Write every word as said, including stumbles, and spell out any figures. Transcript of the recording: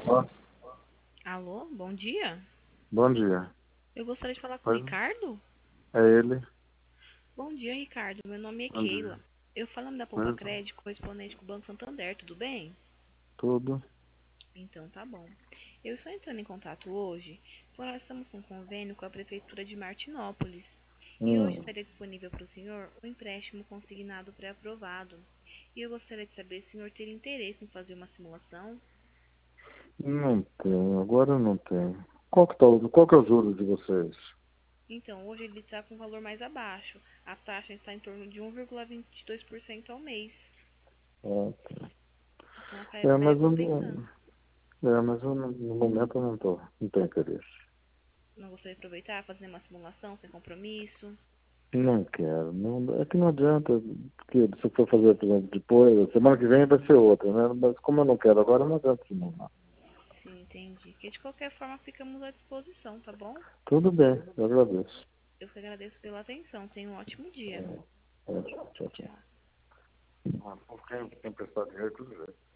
Ó, Alô, bom dia. bom dia. Eu gostaria de falar com o Oi, Ricardo. é ele? Bom dia, Ricardo. Meu nome é Bom dia. Keila. Eu falando da Poupa Mas, Crédito, correspondente com o Banco Santander, tudo bem? tudo. Então tá bom. Eu estou entrando em contato hoje, porque nós estamos com um convênio com a Prefeitura de Martinópolis. E hoje Hum, estaria disponível para o senhor o empréstimo consignado pré-aprovado. E eu gostaria de saber se o senhor teria interesse em fazer uma simulação. não tenho, agora não tenho. Qual que, tá, o- qual que é o juros de vocês? Então, hoje ele está com um valor mais abaixo. A taxa está em torno de um vírgula vinte e dois por cento ao mês. É, Então essa é, época é mas, eu, compensando. não- é, mas eu, não- no momento eu não tô, não tenho interesse. Não gostaria de aproveitar, fazer uma simulação sem compromisso? Não quero. Não, é que não adianta, porque se eu for fazer, por exemplo, depois, semana que vem vai ser outra, né? Mas como eu não quero agora, não adianta simular. Sim, entendi. Que de qualquer forma ficamos à disposição, tá bom? Tudo bem, eu agradeço. Eu que agradeço pela atenção. Tenha um ótimo dia. É, é, tchau, tchau, Tchau, tchau. tchau. Ah, por quem tem prestado dinheiro, tudo bem.